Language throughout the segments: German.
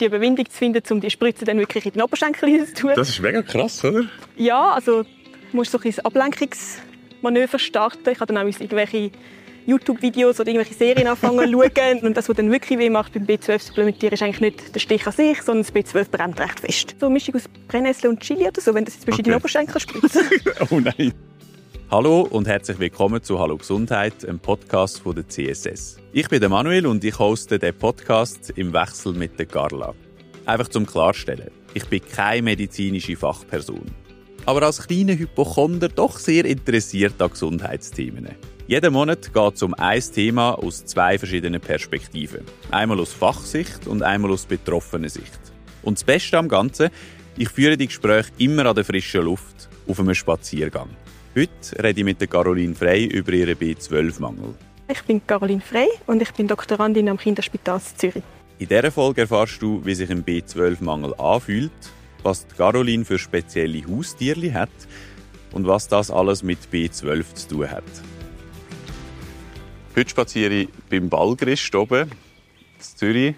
die Überwindung zu finden, um die Spritze dann wirklich in den Oberschenkel zu tun. Das ist mega krass, oder? Ja, also du musst so ein Ablenkungsmanöver starten. Ich habe dann auch irgendwelche YouTube-Videos oder irgendwelche Serien anfangen zu schauen. Und das, was dann wirklich weh macht beim B12-Supplementieren, ist eigentlich nicht der Stich an sich, sondern das B12 brennt recht fest. So eine Mischung aus Brennnessel und Chili oder so, wenn das jetzt in den Oberschenkel spritzt. Oh nein. Hallo und herzlich willkommen zu Hallo Gesundheit, einem Podcast von der CSS. Ich bin der Manuel und ich hoste den Podcast im Wechsel mit der Carla. Einfach zum Klarstellen, ich bin keine medizinische Fachperson. Aber als kleiner Hypochonder doch sehr interessiert an Gesundheitsthemen. Jeden Monat geht es um ein Thema aus zwei verschiedenen Perspektiven. Einmal aus Fachsicht und einmal aus betroffener Sicht. Und das Beste am Ganzen, ich führe die Gespräche immer an der frischen Luft, auf einem Spaziergang. Heute rede ich mit Caroline Frey über ihren B12-Mangel. Ich bin Caroline Frey und ich bin Doktorandin am Kinderspital Zürich. In dieser Folge erfährst du, wie sich ein B12-Mangel anfühlt, was die Caroline für spezielle Haustiere hat und was das alles mit B12 zu tun hat. Heute spaziere ich beim Balgrist oben in Zürich.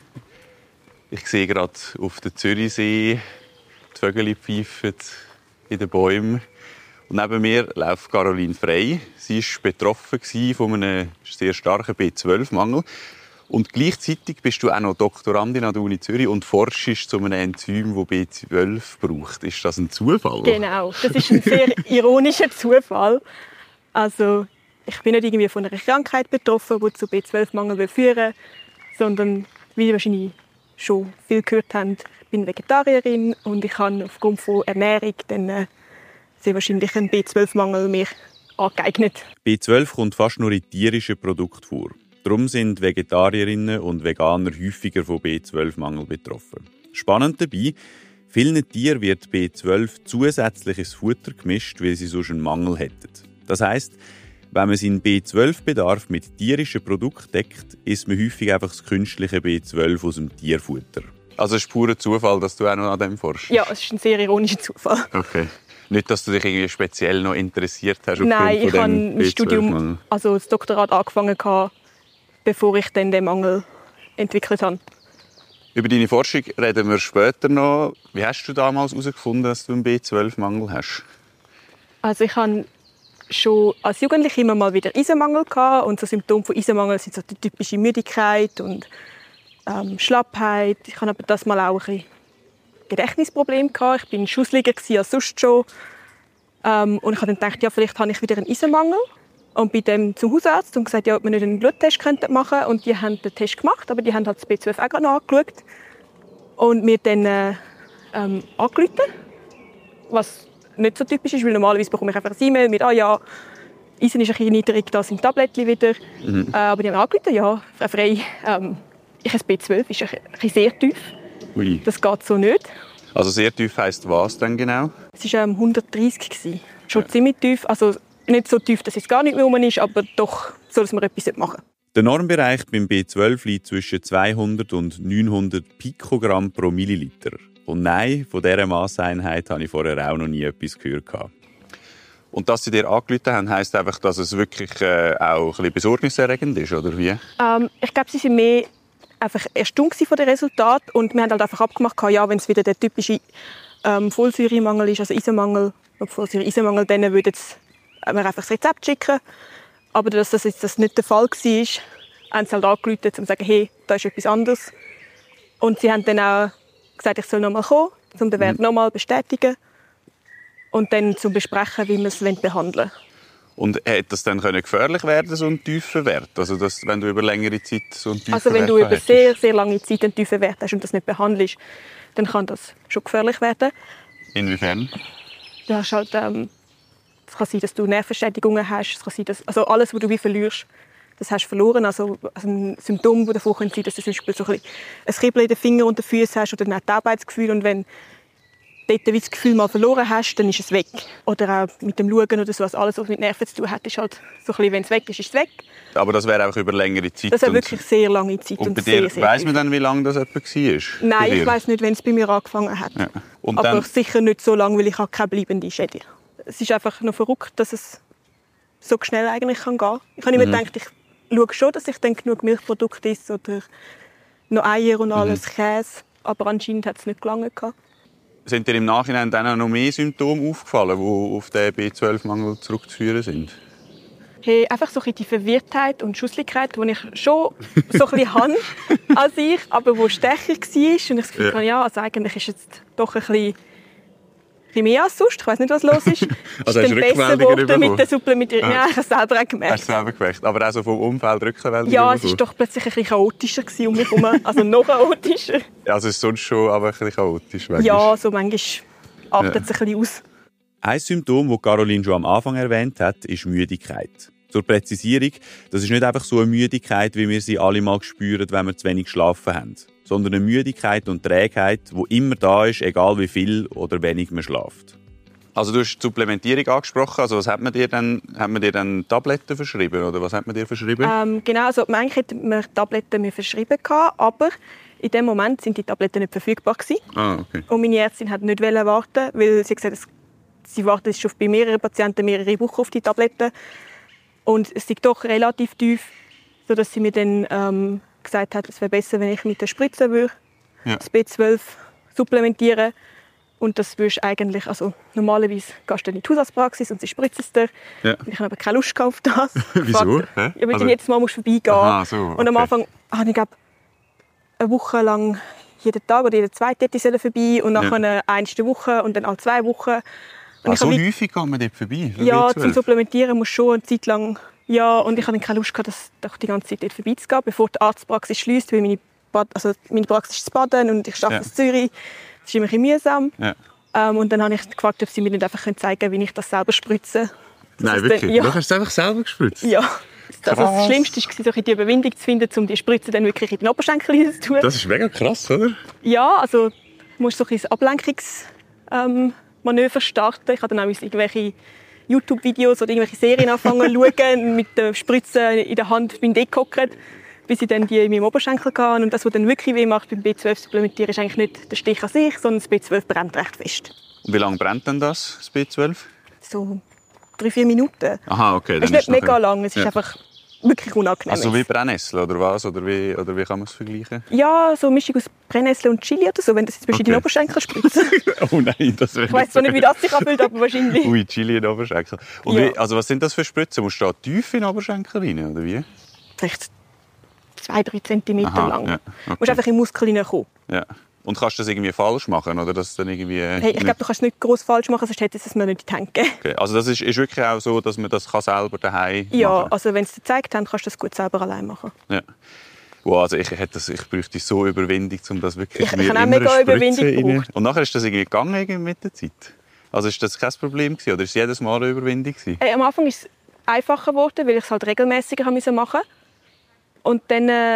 Ich sehe gerade auf dem Zürichsee die Vögel pfeifen in den Bäumen. Und neben mir läuft Caroline Frey. Sie war betroffen von einem sehr starken B12-Mangel. Und gleichzeitig bist du auch noch Doktorandin an der Uni Zürich und forschst zu einem Enzym, das B12 braucht. Ist das ein Zufall? Genau, das ist ein sehr ironischer Zufall. Also, ich bin nicht irgendwie von einer Krankheit betroffen, die zu B12-Mangel führen will, sondern, wie ihr wahrscheinlich schon viel gehört habt, ich bin Vegetarierin und ich habe aufgrund von Ernährung dann sehr wahrscheinlich einen B12-Mangel mir angeeignet. B12 kommt fast nur in tierischen Produkten vor. Darum sind Vegetarierinnen und Veganer häufiger von B12-Mangel betroffen. Spannend dabei, vielen Tieren wird B12 zusätzlich ins Futter gemischt, weil sie sonst einen Mangel hätten. Das heisst, wenn man seinen B12-Bedarf mit tierischen Produkten deckt, isst man häufig einfach das künstliche B12 aus dem Tierfutter. Also es ist purer Zufall, dass du auch noch an dem forschst? Ja, es ist ein sehr ironischer Zufall. Okay. Nicht, dass du dich irgendwie speziell noch interessiert hast? Nein, ich habe mein Studium, also das Doktorat angefangen, bevor ich dann den Mangel entwickelt habe. Über deine Forschung reden wir später noch. Wie hast du damals herausgefunden, dass du einen B12-Mangel hast? Also ich hatte schon als Jugendliche immer mal wieder Eisenmangel gehabt. Und so Symptome von Eisenmangel sind so die typische Müdigkeit und Schlappheit. Ich hatte aber das mal auch ein Gedächtnisproblem gehabt. Ich war schussliger als sonst schon. Und ich habe dann gedacht, ja, vielleicht habe ich wieder einen Eisenmangel. Und bin dann zum Hausarzt und gesagt, ja, ob wir nicht einen Bluttest machen könnten. Und die haben den Test gemacht, aber die haben halt das B12 auch gerade noch angeschaut. Und mir dann angerufen, was nicht so typisch ist, weil normalerweise bekomme ich einfach ein E-Mail mit ja, Eisen ist ein bisschen niedrig, da sind Tablettchen wieder. Aber die haben angerufen, ja, Frau Frey, ich habe B12, ist ein bisschen sehr tief. Ui. Das geht so nicht. Also sehr tief heisst was denn genau? Es war 130. Schon ziemlich tief. Also nicht so tief, dass es gar nicht mehr rum ist, aber doch so, dass man etwas machen sollte. Der Normbereich beim B12 liegt zwischen 200 und 900 Pikogramm pro Milliliter. Und nein, von dieser Masseinheit habe ich vorher auch noch nie etwas gehört. Und dass sie dir angerufen haben, heisst einfach, dass es wirklich auch ein bisschen besorgniserregend ist, oder wie? Ich glaube, sie waren mehr einfach erstaunt von den Resultaten. Und wir haben halt einfach abgemacht, ja, wenn es wieder der typische Folsäuremangel ist, also Eisenmangel, Folsäure-Eisenmangel, dann würden wir einfach das Rezept schicken. Aber dass das jetzt nicht der Fall war, haben sie halt angerufen, um zu sagen, hey, da ist etwas anderes. Und sie haben dann auch gesagt, ich soll noch mal kommen, um den Wert noch mal bestätigen und dann zum besprechen, wie wir es behandeln wollen. Und hätte das dann gefährlich werden, so ein tiefer Wert? Also dass, wenn du über längere Zeit so einen tiefen Also wenn Wert du über hättest? sehr, sehr lange Zeit einen tiefen Wert hast und das nicht behandelst, dann kann das schon gefährlich werden. Inwiefern? Du hast halt, es kann sein, dass du Nervenschädigungen hast. Es kann sein, dass, also alles, was du wie verlierst, das hast du verloren. Also ein Symptom, das davon sein kann, dass du zum Beispiel so ein Kribbeln in den Fingern und den Füßen hast oder ein Taubheitsgefühl. Und wenn du dort das Gefühl mal verloren hast, dann ist es weg. Oder auch mit dem Schauen oder so. Also alles, was mit Nerven zu tun hat, ist halt so ein bisschen, wenn es weg ist, ist es weg. Aber das wäre auch über längere Zeit. Das ist wirklich sehr lange Zeit. Und bei dir, weiss man dann, wie lange das etwa war? Nein, ich weiss nicht, wenn es bei mir angefangen hat. Ja. Und aber dann, sicher nicht so lange, weil ich habe keine bleibende Schäden. Es ist einfach noch verrückt, dass es so schnell eigentlich gehen kann. Ich habe immer gedacht, ich schaue schon, dass ich dann genug Milchprodukte esse oder noch Eier und alles, Käse. aber anscheinend hat es nicht gelangt. Sind dir im Nachhinein dann auch noch mehr Symptome aufgefallen, die auf den B12-Mangel zurückzuführen sind? Hey, einfach so die Verwirrtheit und Schusseligkeit, die ich schon so ein bisschen habe als ich, aber die stärker war. Und ich das Gefühl hatte, also eigentlich ist jetzt doch ein bisschen mehr als sonst. Ich weiss nicht, was los ist. Also ist hast du besser geworden mit der Supplementierung. Ja, ich habe es selber auch gemerkt. Hast du selber gemerkt? Aber auch so vom Umfeld Rückenmeldungen? Ja, es war doch plötzlich ein bisschen chaotischer um mich herum. Also noch chaotischer. Also es ist sonst schon aber ein bisschen chaotisch. Ja, so manchmal achtet es ein bisschen aus. Ein Symptom, das Caroline schon am Anfang erwähnt hat, ist Müdigkeit. Zur Präzisierung, das ist nicht einfach so eine Müdigkeit, wie wir sie alle mal spüren, wenn wir zu wenig geschlafen haben, sondern eine Müdigkeit und Trägheit, die immer da ist, egal wie viel oder wenig man schläft. Also du hast die Supplementierung angesprochen. Also was hat man dir dann Tabletten verschrieben oder was hat man dir verschrieben? Genau, also eigentlich hätten mir Tabletten mir verschrieben gehabt, aber in dem Moment sind die Tabletten nicht verfügbar gewesen. Okay. Und meine Ärztin hat nicht warten, weil sie gesagt hat, sie wartet schon bei mehreren Patienten mehrere Wochen auf die Tabletten. Und es ist doch relativ tief, sodass sie mir dann gesagt hat, es wäre besser, wenn ich mit der Spritze würde, das B12 supplementieren. Und das würdest eigentlich, also normalerweise gehst du in die Hausarztpraxis und sie spritzen es dir. Ja. Ich habe aber keine Lust auf das. Wieso? Ja, weil du jedes Mal vorbeigehen musst. Aha, so, okay. Und am Anfang habe ich eine Woche lang jeden Tag oder jeden zweiten Tag vorbei und nachher eine Woche und dann alle 2 Wochen. Und so häufig geht man dort vorbei? Ja, zum Supplementieren musst du schon eine Zeit lang. Ja, und ich hatte keine Lust, die ganze Zeit dort vorbeizugehen, bevor die Arztpraxis schliesst, weil meine Praxis ist in Baden und ich arbeite in Zürich. Das ist immer ein bisschen mühsam. Ja. Und dann habe ich gefragt, ob sie mir nicht einfach zeigen können, wie ich das selber spritze. Nein, wirklich? Du hast es einfach selber gespritzt? Ja. Also das Schlimmste war, so die Überwindung zu finden, um die Spritze dann wirklich in den Oberschenkel zu tun. Das ist mega krass, oder? Ja, also du musst so ein Ablenkungsmanöver starten. Ich habe dann auch irgendwelche YouTube-Videos oder irgendwelche Serien angefangen zu schauen, mit der Spritze in der Hand bin ich gehockt, bis ich dann die in meinem Oberschenkel hatte. Und das, was dann wirklich weh macht beim B12-Supplementieren, ist eigentlich nicht der Stich an sich, sondern das B12 brennt recht fest. Und wie lange brennt denn das B12? So 3-4 Minuten. Aha, okay. Es ist nicht mega lang, es ist einfach wirklich unangenehm. Also wie Brennnessel oder was? Oder wie kann man es vergleichen? Ja, so eine Mischung aus Brennnessel und Chili oder so, wenn das jetzt in den Oberschenkel spritzt. Oh nein, das wäre... Ich weiss zwar nicht, wie das sich anfühlt, aber wahrscheinlich. Ui, Chili in den Oberschenkel. Und also was sind das für Spritzen? Musst du da tief in den Oberschenkel rein, oder wie? Vielleicht 2-3 Zentimeter lang. Ja, okay. Du musst einfach in den Muskel hineinkommen. Ja. Und kannst du das irgendwie falsch machen? Oder das dann irgendwie, hey, ich glaube, du kannst es nicht gross falsch machen, sonst hätte es mir nicht in die Hände gegeben. Okay. Also das ist wirklich auch so, dass man das selber daheim machen kann? Ja, also wenn es dir gezeigt haben, kannst du das gut selber allein machen. Ja. Wow, also ich bräuchte so Überwindung, um das wirklich ich habe auch mega Überwindung gebraucht. Und nachher ist das irgendwie gegangen mit der Zeit? Also ist das kein Problem gewesen, oder ist es jedes Mal eine Überwindung gewesen? Am Anfang ist es einfacher geworden, weil ich es halt regelmäßiger machen musste. Und dann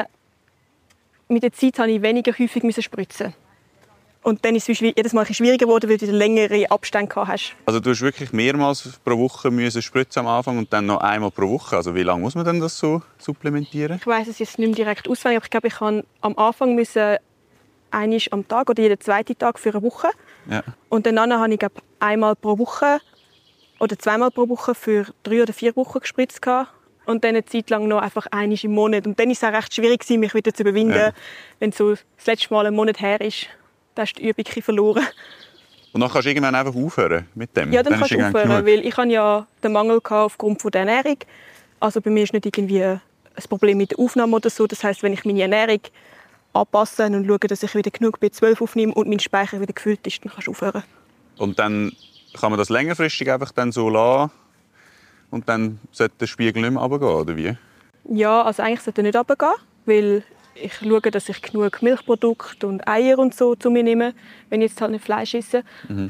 mit der Zeit habe ich weniger häufig spritzen. Und dann ist es jedes Mal schwieriger geworden, weil du längere Abstände hast. Also du hast wirklich mehrmals pro Woche spritzen am Anfang und dann noch einmal pro Woche. Also wie lange muss man denn das so supplementieren? Ich weiss es jetzt nicht mehr direkt auswendig, aber ich glaube, ich kann am Anfang einmal am Tag oder jeden zweiten Tag für eine Woche. Ja. Und dann habe ich einmal pro Woche oder 2-mal pro Woche für 3 oder 4 Wochen gespritzt. Und dann eine Zeit lang noch einfach einmal im Monat. Und dann war es auch recht schwierig, mich wieder zu überwinden, wenn so das letzte Mal ein Monat her ist. Da hast du die Übung verloren. Und dann kannst du irgendwann einfach aufhören mit dem? Ja, dann kannst du aufhören, weil ich hatte ja den Mangel aufgrund der Ernährung. Also bei mir ist nicht irgendwie ein Problem mit der Aufnahme oder so. Das heisst, wenn ich meine Ernährung anpasse und schaue, dass ich wieder genug B12 aufnehme und mein Speicher wieder gefüllt ist, dann kannst du aufhören. Und dann kann man das längerfristig einfach dann so lassen und dann sollte der Spiegel nicht mehr runtergehen, oder wie? Ja, also eigentlich sollte er nicht runtergehen, weil ich schaue, dass ich genug Milchprodukte und Eier und so zu mir nehme, wenn ich jetzt halt nicht Fleisch esse. Mhm.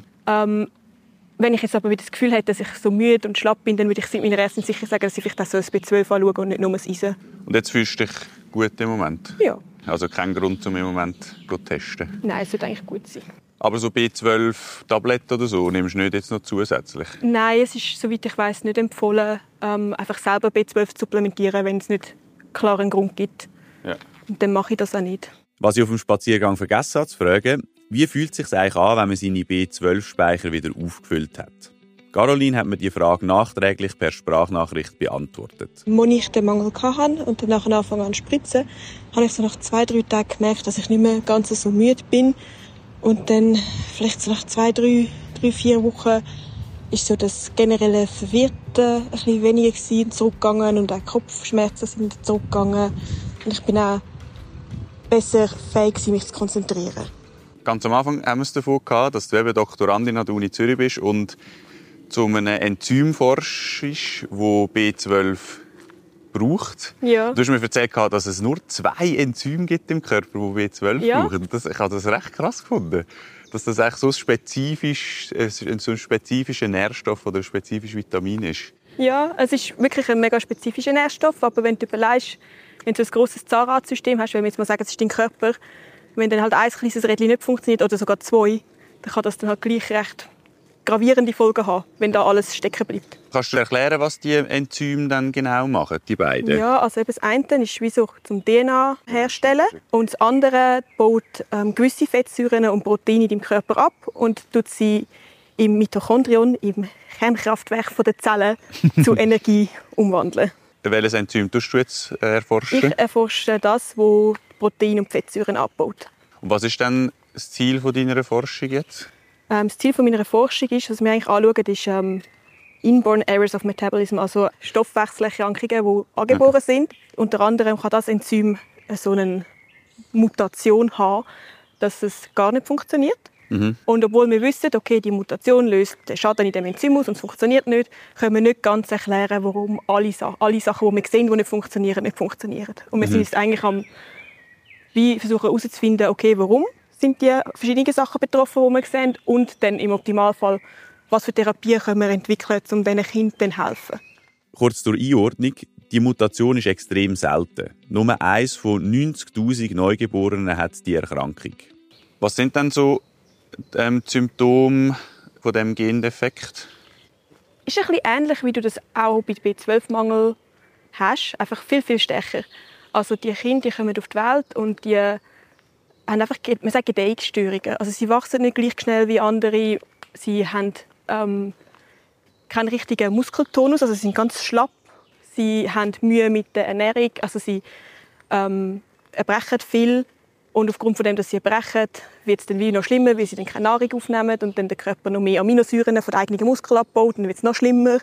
Wenn ich jetzt aber wieder das Gefühl hätte, dass ich so müde und schlapp bin, dann würde ich meiner Ärztin sicher sagen, dass ich vielleicht auch so ein B12 anschaue und nicht nur das Eisen. Und jetzt fühlst du dich gut im Moment? Ja. Also kein Grund, um im Moment zu testen? Nein, es sollte eigentlich gut sein. Aber so B12-Tabletten oder so nimmst du nicht jetzt noch zusätzlich? Nein, es ist, soweit ich weiss, nicht empfohlen, einfach selber B12 zu supplementieren, wenn es nicht klar einen Grund gibt. Ja. Und dann mache ich das auch nicht. Was ich auf dem Spaziergang vergessen habe zu fragen, wie fühlt es sich eigentlich an, wenn man seine B12-Speicher wieder aufgefüllt hat? Caroline hat mir die Frage nachträglich per Sprachnachricht beantwortet. Als ich den Mangel hatte und dann nachher angefangen an zu spritzen, habe ich so nach 2-3 Tagen gemerkt, dass ich nicht mehr ganz so müde bin. Und dann, vielleicht so nach 2-3-4 Wochen, ist so das generelle Verwirrte ein bisschen weniger gewesen, zurückgegangen und auch Kopfschmerzen sind zurückgegangen. Und ich bin auch besser fähig gewesen, mich zu konzentrieren. Ganz am Anfang haben wir es davon gehabt, dass du eben Doktorandin an der Uni Zürich bist und zu einem Enzym forschst, das B12 braucht. Ja. Du hast mir erzählt, dass es nur 2 Enzyme gibt im Körper, die B12 brauchen. Ich habe das recht krass gefunden. Dass das eigentlich so ein spezifischer Nährstoff oder ein spezifisches Vitamin ist. Ja, es ist wirklich ein mega spezifischer Nährstoff, aber wenn du überlegst, wenn du ein grosses Zahnradsystem hast, wenn wir jetzt mal sagen, es ist dein Körper, wenn dann halt ein kleines Rädchen nicht funktioniert oder sogar 2, dann kann das dann halt gleich recht gravierende Folgen haben, wenn da alles stecken bleibt. Kannst du erklären, was die Enzyme dann genau machen, die beiden? Ja, also eben das eine ist wie so zum DNA herstellen und das andere baut gewisse Fettsäuren und Proteine in deinem Körper ab und tut sie im Mitochondrion, im Kernkraftwerk der Zellen, zu Energie umwandeln. Welches Enzym tust du jetzt erforschen? Ich erforsche das, das Proteine und Fettsäuren abbaut. Und was ist dann das Ziel deiner Forschung jetzt? Das Ziel meiner Forschung ist, was wir eigentlich anschauen, ist Inborn Errors of Metabolism, also Stoffwechselerkrankungen, die angeboren sind. Unter anderem kann das Enzym so eine Mutation haben, dass es gar nicht funktioniert. Mhm. Und obwohl wir wissen, okay, die Mutation löst den Schaden in dem Enzym aus und es funktioniert nicht, können wir nicht ganz erklären, warum alle Sachen, die wir sehen, die nicht funktionieren. Und wir sind jetzt eigentlich versuchen herauszufinden, okay, warum sind die verschiedenen Sachen betroffen, die wir sehen, und dann im Optimalfall, was für Therapien können wir entwickeln, um diesen Kindern zu helfen. Kurz zur Einordnung. Die Mutation ist extrem selten. Nur 1 von 90'000 Neugeborenen hat die Erkrankung. Was sind dann so die Symptome von diesem Gendefekt? Ist ein bisschen ähnlich, wie du das auch bei B12-Mangel hast, einfach viel, viel stärker. Also die Kinder kommen auf die Welt und die haben einfach, man sagt, Gedeihungsstörungen. Also sie wachsen nicht gleich schnell wie andere. Sie haben keinen richtigen Muskeltonus, also sie sind ganz schlapp. Sie haben Mühe mit der Ernährung, also sie erbrechen viel. Und aufgrund von dem, dass sie erbrechen, wird es dann wie noch schlimmer, weil sie dann keine Nahrung aufnehmen und dann der Körper noch mehr Aminosäuren von den eigenen Muskeln abbaut, dann wird es noch schlimmer.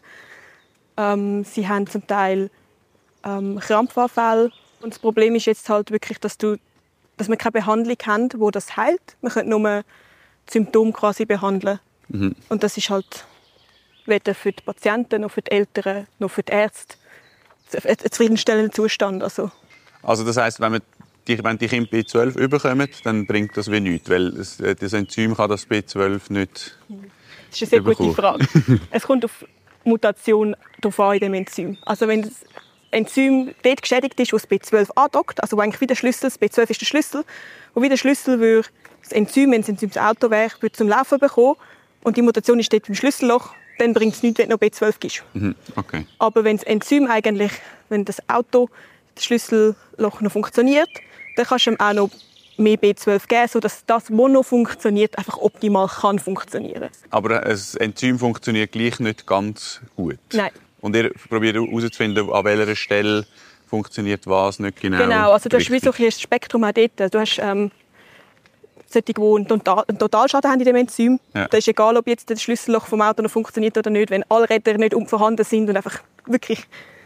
Sie haben zum Teil Krampfanfälle. Und das Problem ist jetzt halt wirklich, dass wir keine Behandlung haben, die das heilt. Wir können nur die Symptome quasi behandeln. Mhm. Und das ist halt weder für die Patienten, noch für die Eltern, noch für die Ärzte ein zufriedenstellender Zustand. Also das heisst, wenn die Kinder B12 bekommen, dann bringt das wie nichts, weil das Enzym kann das B12 nicht. Das ist eine sehr gute Frage. Es kommt auf Mutation drauf an in dem Enzym. Also wenn das Enzym dort geschädigt ist, wo das B12 andockt, also wo eigentlich wie der Schlüssel, das B12 ist der Schlüssel, wo wie der Schlüssel würde das Enzym, wenn das Enzym das Auto wäre, würde zum Laufen bekommen und die Mutation ist dort beim Schlüsselloch, dann bringt es nichts, wenn du noch B12 gibst. Mhm, okay. Aber wenn das Enzym eigentlich, wenn das Auto, das Schlüsselloch noch funktioniert, dann kannst du ihm auch noch mehr B12 geben, sodass das, was noch funktioniert, einfach optimal kann funktionieren. Aber das Enzym funktioniert gleich nicht ganz gut? Nein. Und ihr probiert herauszufinden, an welcher Stelle funktioniert was nicht genau? Genau, also du hast wie so ein Spektrum auch dort. Du hast solche, die einen Totalschaden haben in dem Enzym. Ja. Da ist egal, ob jetzt das Schlüsselloch vom Auto noch funktioniert oder nicht. Wenn alle Räder nicht vorhanden sind und einfach wirklich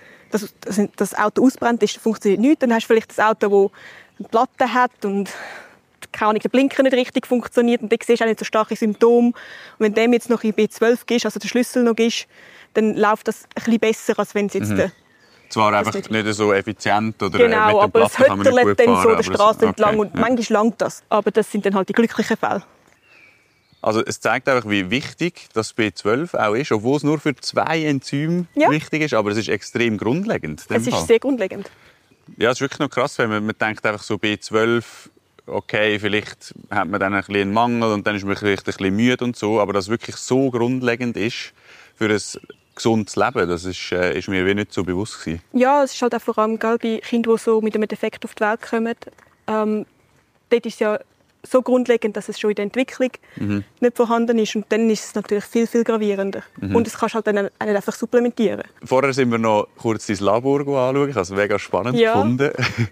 das Auto ausbrennt, ist, funktioniert nichts. Dann hast du vielleicht das Auto, das eine Platte hat und keine Ahnung, der Blinker nicht richtig funktioniert und dann siehst du auch nicht so starke Symptome. Und wenn dem jetzt noch in B12 ist, also der Schlüssel noch ist, dann läuft das ein bisschen besser, als wenn es jetzt zwar einfach nicht so effizient oder genau, mit aber es höttert dann so der Straße entlang okay, und manchmal langt das. Aber das sind dann halt die glücklichen Fälle. Also es zeigt einfach, wie wichtig das B12 auch ist, obwohl es nur für 2 Enzyme wichtig ist, aber es ist extrem grundlegend. Es ist sehr grundlegend. Ja, es ist wirklich noch krass, wenn man denkt einfach so B12, okay, vielleicht hat man dann ein bisschen einen Mangel und dann ist man vielleicht ein bisschen müde und so, aber dass es wirklich so grundlegend ist für ein gesundes Leben, das ist mir wie nicht so bewusst gewesen. Ja, es ist halt auch vor allem bei Kindern, die so mit einem Defekt auf die Welt kommen. Dort ist es ja so grundlegend, dass es schon in der Entwicklung nicht vorhanden ist. Und dann ist es natürlich viel, viel gravierender. Und das kannst du halt dann auch nicht einfach supplementieren. Vorher sind wir noch kurz dein Labor anschauen. Ich habe es mega spannend gefunden,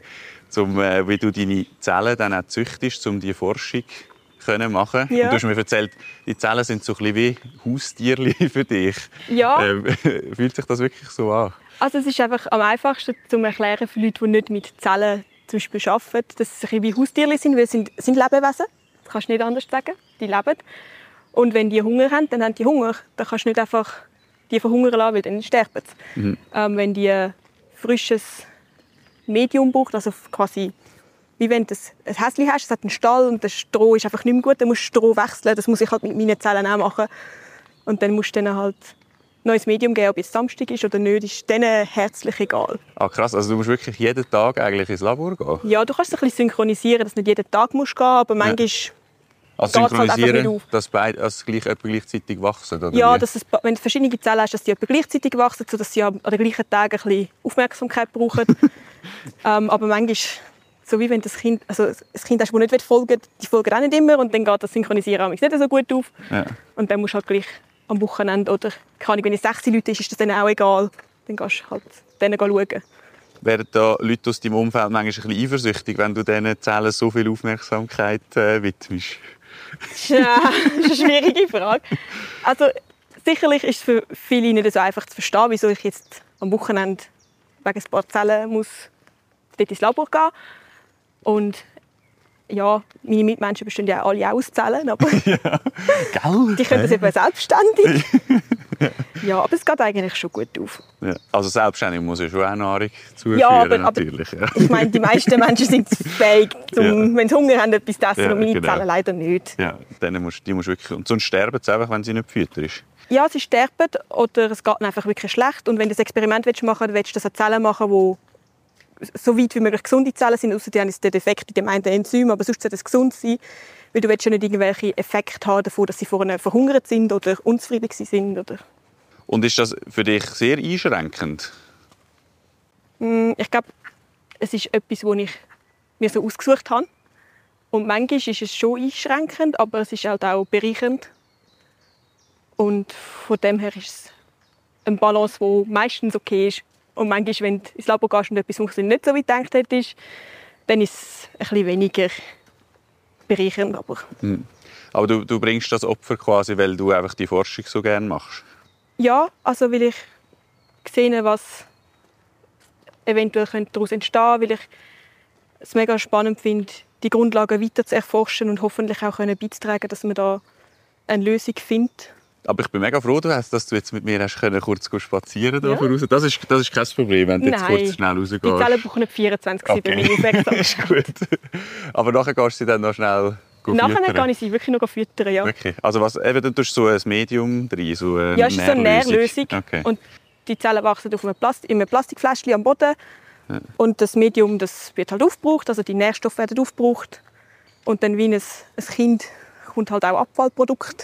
wie du deine Zellen dann auch züchtest, um diese Forschung zu machen. Ja. Und du hast mir erzählt, die Zellen sind so ein bisschen wie Haustierchen für dich. Ja. Fühlt sich das wirklich so an? Also es ist einfach am einfachsten zu erklären für Leute, die nicht mit Zellen zum Beispiel arbeiten, dass sie wie Haustierchen sind, weil es sind Lebewesen. Das kannst du nicht anders sagen. Die leben. Und wenn die Hunger haben, dann haben die Hunger. Dann kannst du nicht einfach die verhungern lassen, weil dann sterben sie. Wenn die ein frisches Medium braucht, also quasi wie wenn du ein Häschen hast, es hat einen Stall und das Stroh ist einfach nicht mehr gut, dann musst du Stroh wechseln. Das muss ich halt mit meinen Zellen auch machen. Und dann musst du denen halt neues Medium geben, ob es Samstag ist oder nicht, ist denen herzlich egal. Ah, krass, also du musst wirklich jeden Tag eigentlich ins Labor gehen? Ja, du kannst es ein bisschen synchronisieren, dass du nicht jeden Tag musst gehen, aber manchmal also geht's halt einfach nicht synchronisieren, auf. dass beide gleichzeitig wachsen? Oder Ja, wie? dass wenn du verschiedene Zellen hast, dass die gleichzeitig wachsen, sodass sie an den gleichen Tagen ein bisschen Aufmerksamkeit brauchen. Aber manchmal, so wie wenn das Kind, also das Kind hast, das nicht folgen will, die folgen auch nicht immer und dann geht das Synchronisieren nicht so gut auf. Ja. Und dann musst du halt gleich am Wochenende oder wenn es 6 Leute ist das dann auch egal. Dann gehst du halt denen schauen. Werden da Leute aus deinem Umfeld manchmal ein bisschen eifersüchtig, wenn du diesen Zellen so viel Aufmerksamkeit widmest? Ja, das ist eine schwierige Frage. Also sicherlich ist es für viele nicht so einfach zu verstehen, wieso ich jetzt am Wochenende wegen ein paar Zellen muss dort ins Labor gehen. Und ja, meine Mitmenschen bestehen ja alle auch aus Zellen, aber ja. Die können das eben selbstständig. Ja, aber es geht eigentlich schon gut auf. Ja. Also selbstständig muss ja schon auch Nahrung zuführen, ja, aber natürlich. Ja. Ich meine, die meisten Menschen sind fähig, wenn sie Hunger haben, etwas zu essen, Ja, und meine genau. Zellen leider nicht. Ja, die musst wirklich... Und sonst sterben sie einfach, wenn sie nicht fütterst. Ja, sie sterben oder es geht ihnen einfach wirklich schlecht. Und wenn du das Experiment machen willst, du das an Zellen machen, die so weit wie möglich gesunde Zellen sind, außer die haben den Defekt in dem einen Enzym, aber sonst sollte es gesund sein, weil du willst ja nicht irgendwelche Effekte haben davon, dass sie vorher verhungert sind oder unzufrieden sind. Oder. Und ist das für dich sehr einschränkend? Ich glaube, es ist etwas, das ich mir so ausgesucht habe. Und manchmal ist es schon einschränkend, aber es ist halt auch bereichernd. Und von dem her ist es eine Balance, die meistens okay ist. Und manchmal, wenn du ins Labor gehst und etwas nicht so wie du gedacht hättest, dann ist es ein bisschen weniger bereichernd. Aber du bringst das Opfer quasi, weil du einfach die Forschung so gerne machst? Ja, also weil ich sehe, was eventuell daraus entstehen könnte, weil ich es mega spannend finde, die Grundlagen weiter zu erforschen und hoffentlich auch beizutragen, dass man da eine Lösung findet. Aber ich bin mega froh, dass du jetzt mit mir kurz spazieren ja. Raus. Das ist kein Problem, wenn du jetzt kurz schnell rausgehst. Die Zellen brauchen nicht 24 bei mir aufmerksam. Ist gut. Aber nachher gehst du sie dann noch schnell nachher kann ich sie wirklich noch füttern, ja. Okay. Also dann tust du so ein Medium rein, so eine ja, es ist so eine Nährlösung. Okay. Und die Zellen wachsen auf in einem Plastikfläschchen am Boden. Ja. Und das Medium das wird halt aufgebraucht, also die Nährstoffe werden aufgebraucht. Und dann wie ein Kind kommt halt auch Abfallprodukt.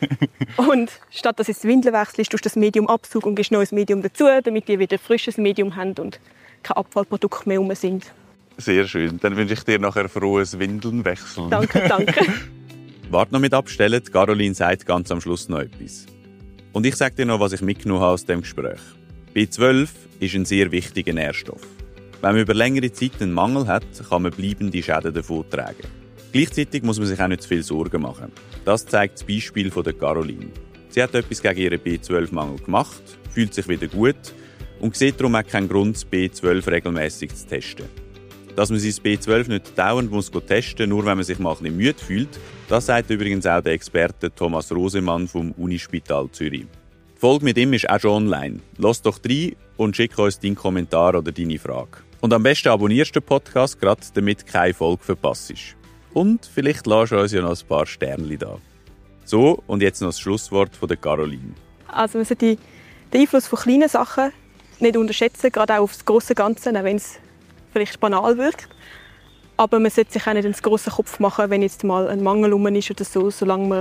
Und statt dass du die Windeln wechselst, tust du das Medium absaugen und gibst neues Medium dazu, damit die wieder ein frisches Medium haben und keine Abfallprodukte mehr rum sind. Sehr schön. Dann wünsche ich dir nachher frohes Windelnwechseln. Danke, danke. Warte noch mit abstellen, Caroline sagt ganz am Schluss noch etwas. Und ich sage dir noch, was ich mitgenommen habe aus dem Gespräch. B12 ist ein sehr wichtiger Nährstoff. Wenn man über längere Zeit einen Mangel hat, kann man bleibende Schäden davon tragen. Gleichzeitig muss man sich auch nicht zu viel Sorgen machen. Das zeigt das Beispiel von der Caroline. Sie hat etwas gegen ihren B12-Mangel gemacht, fühlt sich wieder gut und sieht darum auch keinen Grund, das B12 regelmäßig zu testen. Dass man sein B12 nicht dauernd testen muss, nur wenn man sich mal ein bisschen müde fühlt, das sagt übrigens auch der Experte Thomas Rosemann vom Unispital Zürich. Die Folge mit ihm ist auch schon online. Lass doch rein und schick uns deinen Kommentar oder deine Frage. Und am besten abonnierst du den Podcast, gerade damit du keine Folge verpasst. Und vielleicht lässt du uns ja noch ein paar Sternchen da. So, und jetzt noch das Schlusswort von der Caroline. Also man sollte den Einfluss von kleinen Sachen nicht unterschätzen, gerade auch auf das grosse Ganze, auch wenn es vielleicht banal wirkt. Aber man sollte sich auch nicht einen grossen Kopf machen, wenn jetzt mal ein Mangel rum ist oder so, solange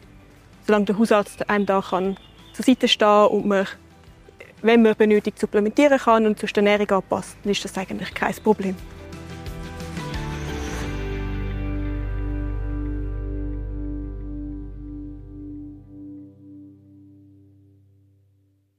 der Hausarzt einem da kann zur Seite stehen und man, wenn man benötigt, supplementieren kann und zur Ernährung anpasst, dann ist das eigentlich kein Problem.